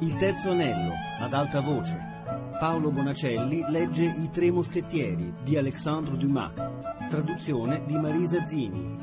Il terzo anello, ad alta voce. Paolo Bonacelli legge I Tre Moschettieri di Alexandre Dumas. Traduzione di Marisa Zini.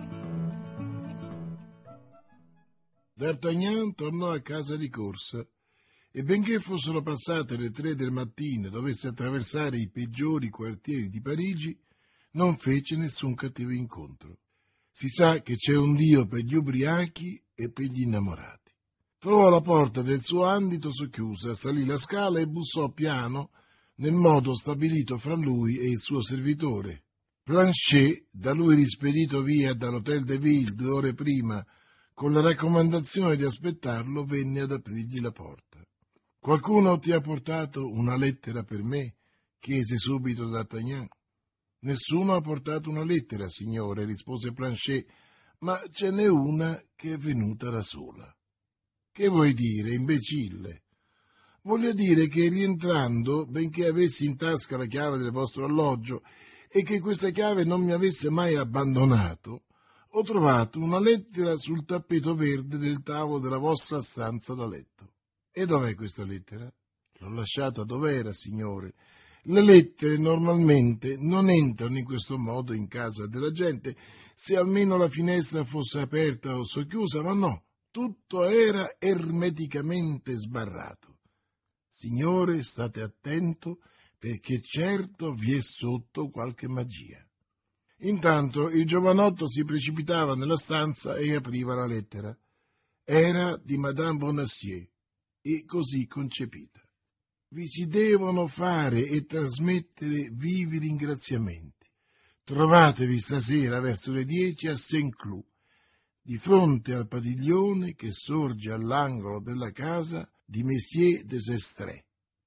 D'Artagnan tornò a casa di corsa e benché fossero passate le 3 del mattino e dovesse attraversare i peggiori quartieri di Parigi, non fece nessun cattivo incontro. Si sa che c'è un Dio per gli ubriachi e per gli innamorati. Trovò la porta del suo andito socchiusa, salì la scala e bussò piano nel modo stabilito fra lui e il suo servitore. Planchet, da lui rispedito via dall'Hôtel de Ville 2 ore prima, con la raccomandazione di aspettarlo, venne ad aprirgli la porta. «Qualcuno ti ha portato una lettera per me?» chiese subito D'Artagnan. «Nessuno ha portato una lettera, signore», rispose Planchet, «ma ce n'è una che è venuta da sola». «Che vuoi dire, imbecille?» «Voglio dire che rientrando, benché avessi in tasca la chiave del vostro alloggio e che questa chiave non mi avesse mai abbandonato, ho trovato una lettera sul tappeto verde del tavolo della vostra stanza da letto». «E dov'è questa lettera?» «L'ho lasciata dov'era, signore. Le lettere normalmente non entrano in questo modo in casa della gente, se almeno la finestra fosse aperta o socchiusa, ma no, tutto era ermeticamente sbarrato. Signore, state attento, perché certo vi è sotto qualche magia». Intanto il giovanotto si precipitava nella stanza e apriva la lettera. Era di Madame Bonacieux e così concepita. «Vi si devono fare e trasmettere vivi ringraziamenti. Trovatevi stasera verso le 10 a Saint-Cloud, di fronte al padiglione che sorge all'angolo della casa di Messier des Estrées.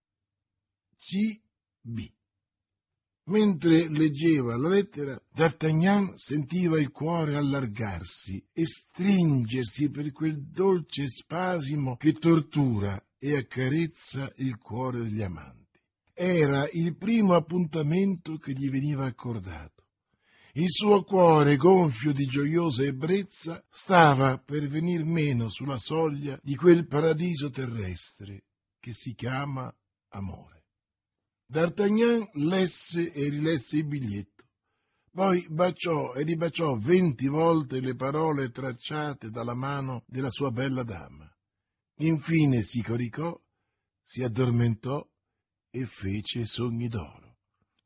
C.B.» Mentre leggeva la lettera, D'Artagnan sentiva il cuore allargarsi e stringersi per quel dolce spasimo che tortura e accarezza il cuore degli amanti. Era il primo appuntamento che gli veniva accordato. Il suo cuore, gonfio di gioiosa ebbrezza, stava per venir meno sulla soglia di quel paradiso terrestre che si chiama amore. D'Artagnan lesse e rilesse il biglietto, poi baciò e ribaciò 20 volte le parole tracciate dalla mano della sua bella dama. Infine si coricò, si addormentò e fece sogni d'oro.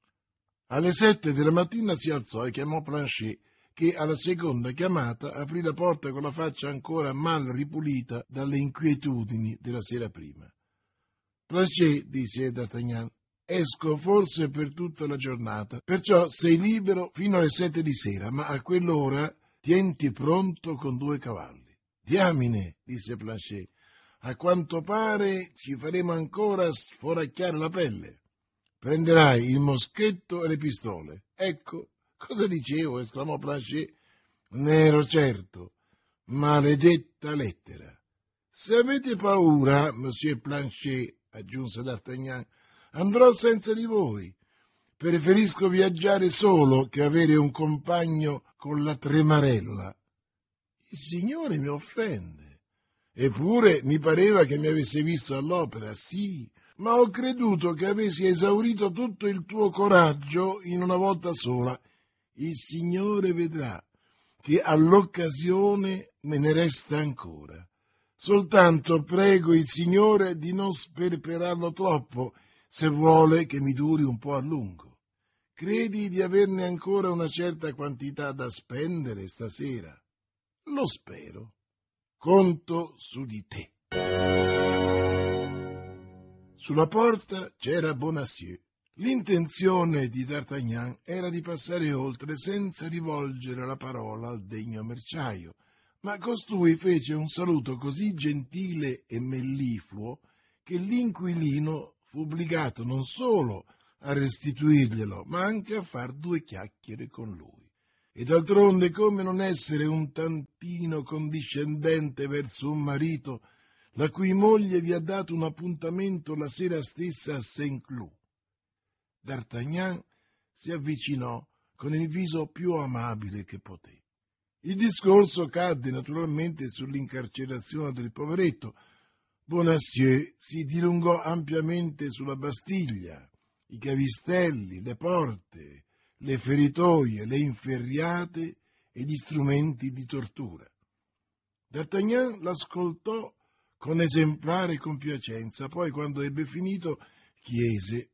Alle 7 della mattina si alzò e chiamò Planchet, che alla seconda chiamata aprì la porta con la faccia ancora mal ripulita dalle inquietudini della sera prima. «Planchet», disse D'Artagnan, «esco forse per tutta la giornata, perciò sei libero fino alle 7 di sera, ma a quell'ora tienti pronto con 2 cavalli». «Diamine», disse Planchet, «a quanto pare ci faremo ancora sforacchiare la pelle. Prenderai il moschetto e le pistole». «Ecco, cosa dicevo», esclamò Planchet. «Ne ero certo. Maledetta lettera». «Se avete paura, monsieur Planchet», aggiunse D'Artagnan, «andrò senza di voi. Preferisco viaggiare solo che avere un compagno con la tremarella». «Il signore mi offende». «Eppure mi pareva che mi avesse visto all'opera». «Sì, ma ho creduto che avessi esaurito tutto il tuo coraggio in una volta sola. Il signore vedrà che all'occasione me ne resta ancora. Soltanto prego il signore di non sperperarlo troppo, se vuole che mi duri un po' a lungo. Credi di averne ancora una certa quantità da spendere stasera?» «Lo spero. Conto su di te». Sulla porta c'era Bonacieux. L'intenzione di D'Artagnan era di passare oltre senza rivolgere la parola al degno merciaio, ma costui fece un saluto così gentile e mellifluo che l'inquilino fu obbligato non solo a restituirglielo, ma anche a far 2 chiacchiere con lui. E d'altronde come non essere un tantino condiscendente verso un marito la cui moglie vi ha dato un appuntamento la sera stessa a Saint-Cloud? D'Artagnan si avvicinò con il viso più amabile che poté. Il discorso cadde naturalmente sull'incarcerazione del poveretto. Bonacieux si dilungò ampiamente sulla Bastiglia, i cavistelli, le porte, le feritoie, le inferriate e gli strumenti di tortura. D'Artagnan l'ascoltò con esemplare compiacenza, poi, quando ebbe finito, chiese: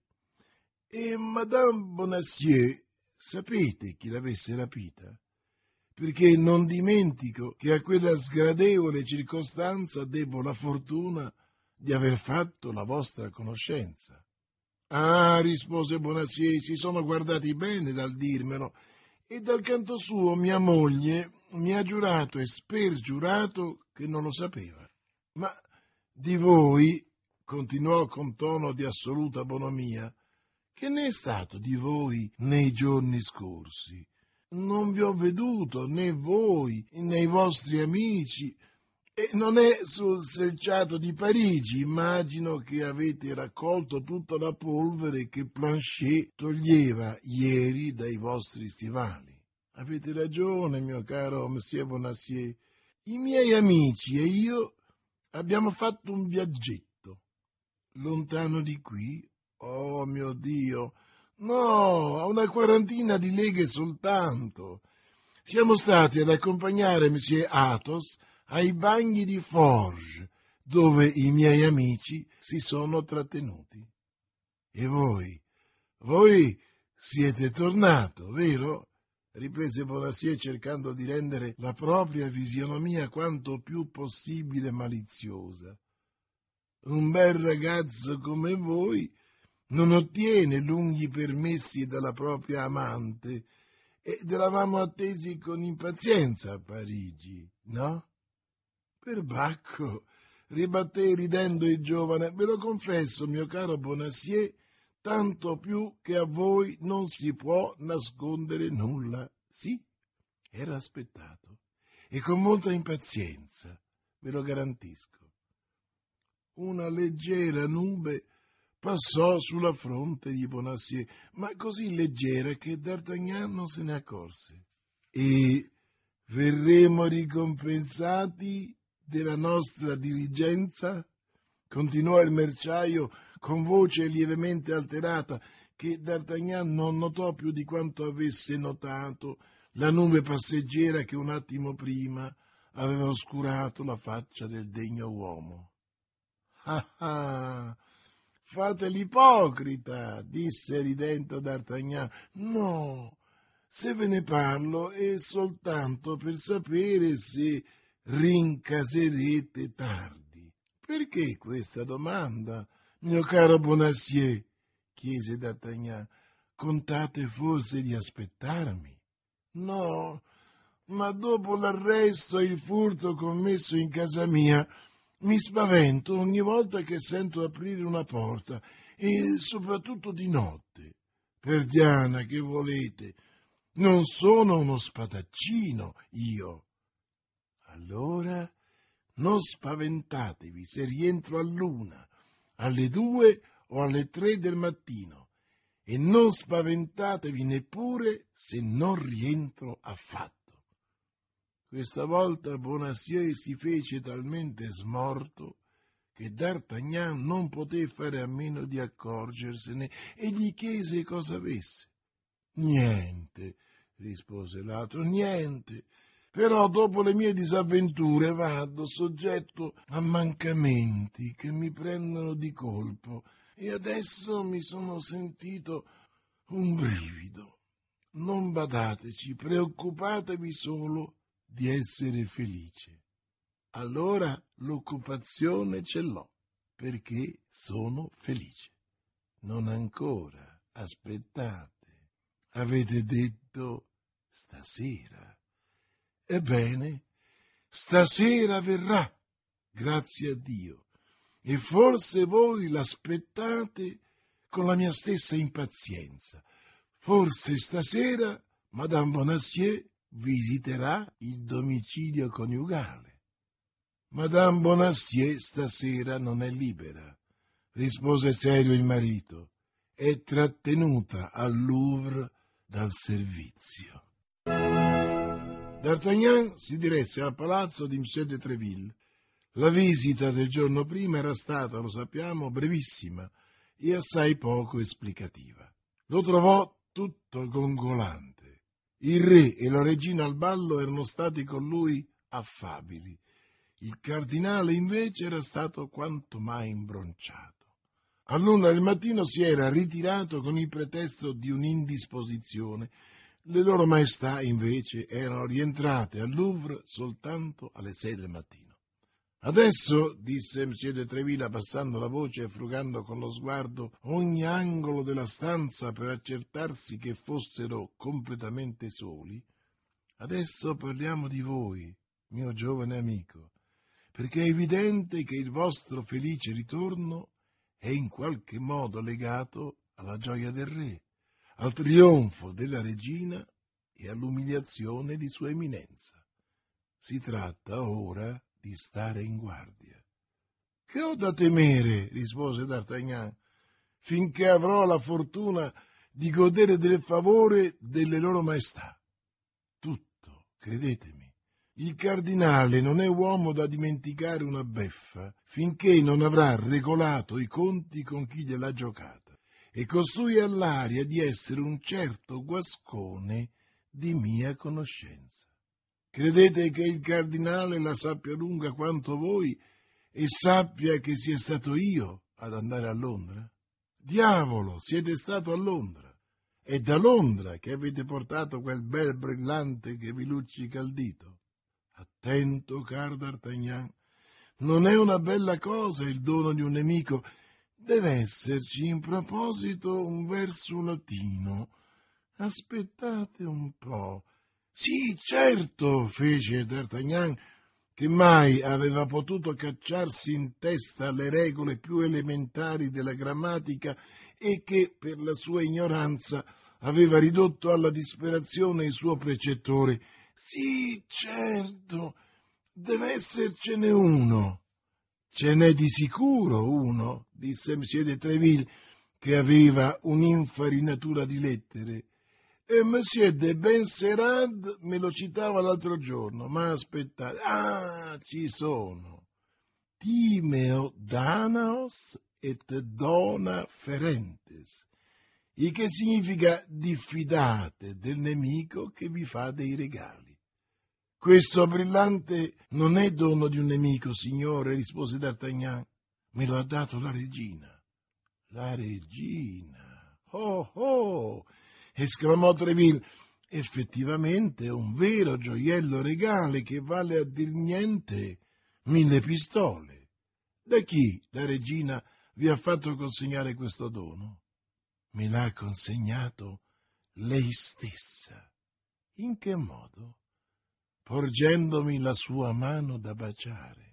«E Madame Bonacieux, sapete chi l'avesse rapita? Perché non dimentico che a quella sgradevole circostanza debbo la fortuna di aver fatto la vostra conoscenza». «Ah», rispose Bonacieux, «si sono guardati bene dal dirmelo, e dal canto suo mia moglie mi ha giurato e spergiurato che non lo sapeva. Ma di voi», continuò con tono di assoluta bonomia, «che ne è stato di voi nei giorni scorsi? Non vi ho veduto, né voi, né i vostri amici, e non è sul selciato di Parigi. Immagino che avete raccolto tutta la polvere che Planchet toglieva ieri dai vostri stivali». «Avete ragione, mio caro Monsieur Bonacieux. I miei amici e io abbiamo fatto un viaggetto. Lontano di qui? Oh mio Dio! No, a una quarantina di leghe soltanto. Siamo stati ad accompagnare Monsieur Athos ai bagni di Forges, dove i miei amici si sono trattenuti. E voi? Voi siete tornato, vero?» riprese Bonacieux, cercando di rendere la propria fisionomia quanto più possibile maliziosa. «Un bel ragazzo come voi non ottiene lunghi permessi dalla propria amante, ed eravamo attesi con impazienza a Parigi, no?» «Per Bacco», ribatté ridendo il giovane, «ve lo confesso, mio caro Bonacieux, tanto più che a voi non si può nascondere nulla. Sì, era aspettato, e con molta impazienza, ve lo garantisco». Una leggera nube passò sulla fronte di Bonacieux, ma così leggera che D'Artagnan non se ne accorse. «E verremo ricompensati della nostra diligenza?» continuò il merciaio con voce lievemente alterata, che D'Artagnan non notò più di quanto avesse notato la nube passeggera che un attimo prima aveva oscurato la faccia del degno uomo. «Ah ah, fate l'ipocrita», disse ridendo D'Artagnan. «No, se ve ne parlo è soltanto per sapere se rincaserete tardi». «Perché questa domanda, mio caro Bonacieux?» chiese D'Artagnan. «Contate forse di aspettarmi?» «No, ma dopo l'arresto e il furto commesso in casa mia mi spavento ogni volta che sento aprire una porta, e soprattutto di notte. Perdiana, che volete? Non sono uno spadaccino, io». «Allora non spaventatevi se rientro all'1, alle 2 o alle 3 del mattino, e non spaventatevi neppure se non rientro affatto». Questa volta Bonacieux si fece talmente smorto che D'Artagnan non poté fare a meno di accorgersene e gli chiese cosa avesse. «Niente», rispose l'altro, «niente. Però dopo le mie disavventure vado soggetto a mancamenti che mi prendono di colpo, e adesso mi sono sentito un brivido. Non badateci, preoccupatevi solo di essere felice». «Allora l'occupazione ce l'ho, perché sono felice». «Non ancora, aspettate. Avete detto stasera». «Ebbene, stasera verrà, grazie a Dio, e forse voi l'aspettate con la mia stessa impazienza. Forse stasera Madame Bonacieux visiterà il domicilio coniugale». «Madame Bonacieux stasera non è libera», rispose serio il marito. «È trattenuta al Louvre dal servizio». D'Artagnan si diresse al palazzo di Monsieur de Tréville. La visita del giorno prima era stata, lo sappiamo, brevissima e assai poco esplicativa. Lo trovò tutto gongolante. Il re e la regina al ballo erano stati con lui affabili. Il cardinale invece era stato quanto mai imbronciato. All'1 del mattino si era ritirato con il pretesto di un'indisposizione. Le loro maestà, invece, erano rientrate al Louvre soltanto alle 6 del mattino. «Adesso», disse Monsieur de Treville abbassando la voce e frugando con lo sguardo ogni angolo della stanza per accertarsi che fossero completamente soli, «adesso parliamo di voi, mio giovane amico, perché è evidente che il vostro felice ritorno è in qualche modo legato alla gioia del re, al trionfo della regina e all'umiliazione di Sua Eminenza. Si tratta ora di stare in guardia». «Che ho da temere», rispose D'Artagnan, «finché avrò la fortuna di godere del favore delle loro maestà. Tutto, credetemi. Il cardinale non è uomo da dimenticare una beffa finché non avrà regolato i conti con chi gliel'ha giocata, e costui ha l'aria di essere un certo guascone di mia conoscenza. Credete che il cardinale la sappia lunga quanto voi e sappia che sia stato io ad andare a Londra? Diavolo, siete stato a Londra. È da Londra che avete portato quel bel brillante che vi luccica il dito. Attento, caro D'Artagnan, non è una bella cosa il dono di un nemico. Deve esserci in proposito un verso latino. Aspettate un po'. Sì, certo, fece D'Artagnan, che mai aveva potuto cacciarsi in testa le regole più elementari della grammatica e che, per la sua ignoranza, aveva ridotto alla disperazione il suo precettore. Sì, certo, deve essercene uno. Ce n'è di sicuro uno, disse Monsieur de Treville, che aveva un'infarinatura di lettere. E Monsieur de Benserade me lo citava l'altro giorno, ma aspettate, ci sono. Timeo Danaos et dona ferentes, il che significa diffidate del nemico che vi fa dei regali. Questo brillante non è dono di un nemico, signore, rispose D'Artagnan, me lo ha dato la regina. La regina! Oh, oh! Esclamò Treville, effettivamente un vero gioiello regale che vale a dir niente 1000 pistole. Da chi la regina vi ha fatto consegnare questo dono? Me l'ha consegnato lei stessa. In che modo? Porgendomi la sua mano da baciare.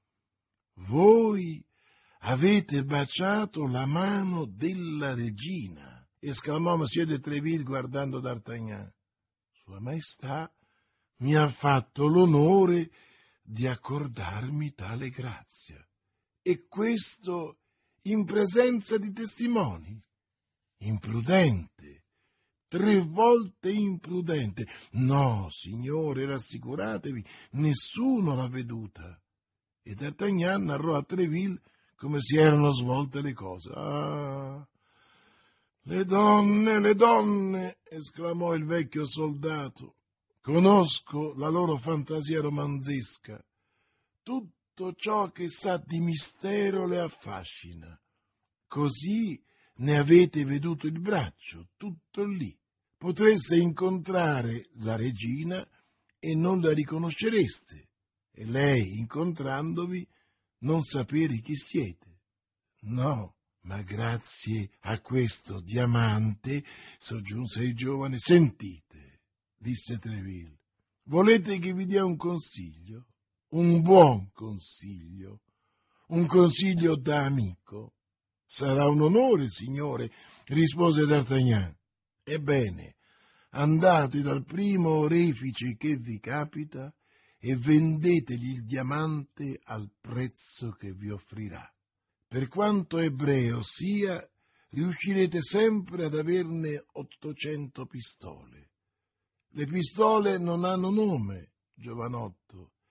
Voi avete baciato la mano della regina, esclamò Monsieur de Treville guardando D'Artagnan. Sua Maestà mi ha fatto l'onore di accordarmi tale grazia, e questo in presenza di testimoni. Imprudente, 3 volte imprudente. No, signore, rassicuratevi, nessuno l'ha veduta. E D'Artagnan narrò a Treville come si erano svolte le cose. «Ah, le donne!» esclamò il vecchio soldato. «Conosco la loro fantasia romanzesca. Tutto ciò che sa di mistero le affascina. Così ne avete veduto il braccio, tutto lì. Potreste incontrare la regina e non la riconoscereste, e lei, incontrandovi, non sapere chi siete. No, ma grazie a questo diamante, soggiunse il giovane. Sentite, disse Treville, volete che vi dia un consiglio? Un buon consiglio, un consiglio da amico. Sarà un onore, signore, rispose D'Artagnan. Ebbene, andate dal primo orefice che vi capita e vendetegli il diamante al prezzo che vi offrirà. Per quanto ebreo sia, riuscirete sempre ad averne 800 pistole. Le pistole non hanno nome, giovanotto,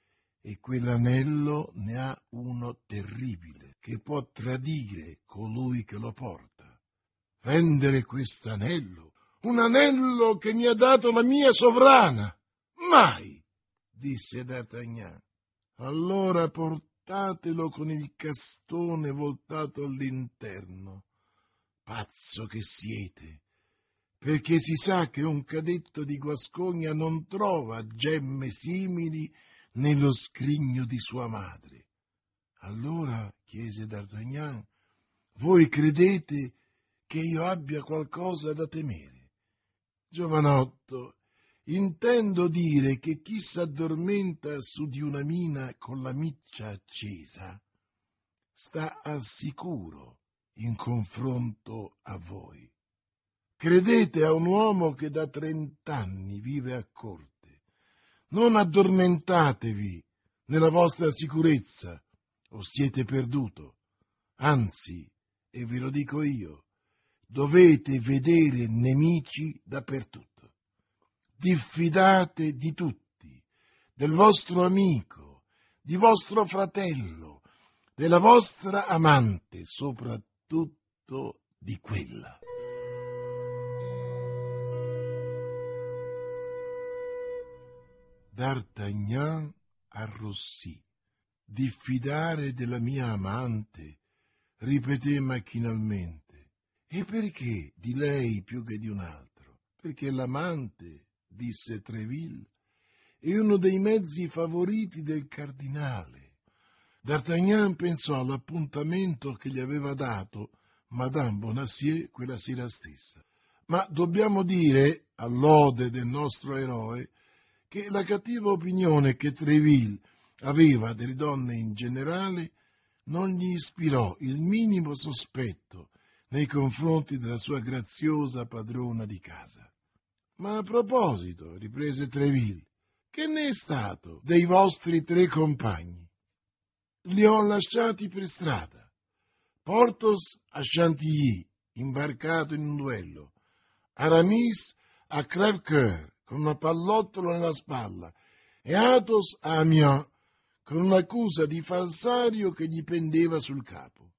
e quell'anello ne ha uno terribile, che può tradire colui che lo porta. Vendere quest'anello, un anello che mi ha dato la mia sovrana? Mai, disse D'Artagnan. Allora portatelo con il castone voltato all'interno. Pazzo che siete, perché si sa che un cadetto di Guascogna non trova gemme simili nello scrigno di sua madre. Allora, chiese D'Artagnan, voi credete che io abbia qualcosa da temere? Giovanotto, intendo dire che chi s'addormenta su di una mina con la miccia accesa sta al sicuro in confronto a voi. Credete a un uomo che da 30 anni vive a corte. Non addormentatevi nella vostra sicurezza o siete perduto. Anzi, e ve lo dico io, dovete vedere nemici dappertutto. Diffidate di tutti, del vostro amico, di vostro fratello, della vostra amante, soprattutto di quella. D'Artagnan arrossì. Diffidare della mia amante, ripeté macchinalmente. E perché di lei più che di un altro? Perché l'amante, disse Tréville, è uno dei mezzi favoriti del cardinale. D'Artagnan pensò all'appuntamento che gli aveva dato Madame Bonacieux quella sera stessa. Ma dobbiamo dire, a lode del nostro eroe, che la cattiva opinione che Tréville aveva delle donne in generale non gli ispirò il minimo sospetto nei confronti della sua graziosa padrona di casa. Ma a proposito, riprese Tréville, che ne è stato dei vostri 3 compagni? Li ho lasciati per strada. Porthos a Chantilly, imbarcato in un duello. Aramis a Crèvecoeur, con una pallottola nella spalla, e Athos a Amiens, con un'accusa di falsario che gli pendeva sul capo.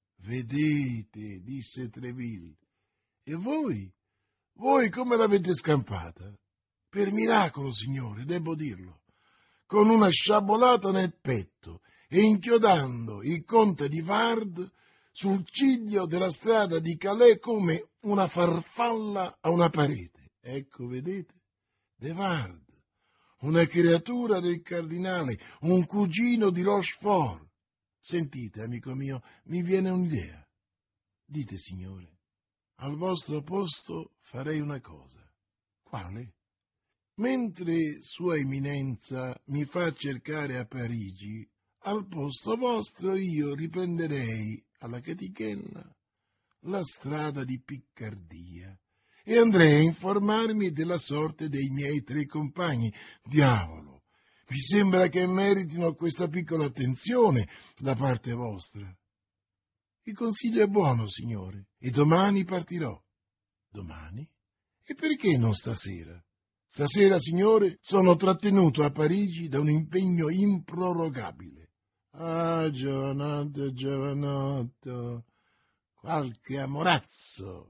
Vedete, disse Tréville, e voi? Voi come l'avete scampata? Per miracolo, signore, devo dirlo, con una sciabolata nel petto e inchiodando il conte di Wardes sul ciglio della strada di Calais come una farfalla a una parete. Ecco, vedete? De Wardes, una creatura del cardinale, un cugino di Rochefort. Sentite, amico mio, mi viene un'idea. Dite, signore, al vostro posto farei una cosa. Quale? Mentre Sua Eminenza mi fa cercare a Parigi, al posto vostro io riprenderei alla chetichella la strada di Piccardia e andrei a informarmi della sorte dei miei 3 compagni. Diavolo, mi sembra che meritino questa piccola attenzione da parte vostra. Il consiglio è buono, signore, e domani partirò. Domani? E perché non stasera? Stasera, signore, sono trattenuto a Parigi da un impegno improrogabile. Ah, giovanotto, giovanotto, qualche amorazzo.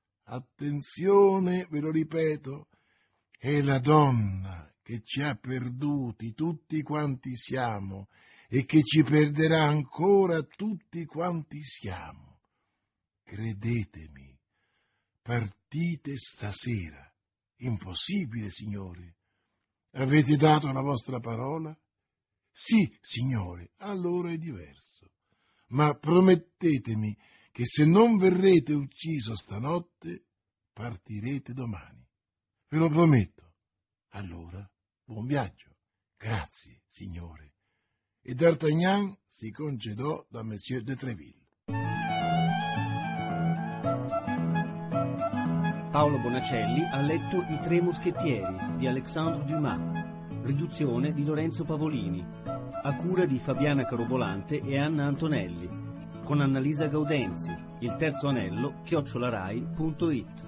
Attenzione, ve lo ripeto, è la donna che ci ha perduti tutti quanti siamo e che ci perderà ancora tutti quanti siamo. Credetemi, partite stasera. Impossibile, signore. Avete dato la vostra parola? Sì, signore, allora è diverso. Ma promettetemi che se non verrete ucciso stanotte, partirete domani. Ve lo prometto. Allora, buon viaggio. Grazie, signore. E D'Artagnan si concedò da Monsieur de Tréville. Paolo Bonacelli ha letto I 3 moschettieri di Alexandre Dumas, riduzione di Lorenzo Pavolini, a cura di Fabiana Carobolante e Anna Antonelli, con Annalisa Gaudenzi, Il Terzo Anello, @rai.it.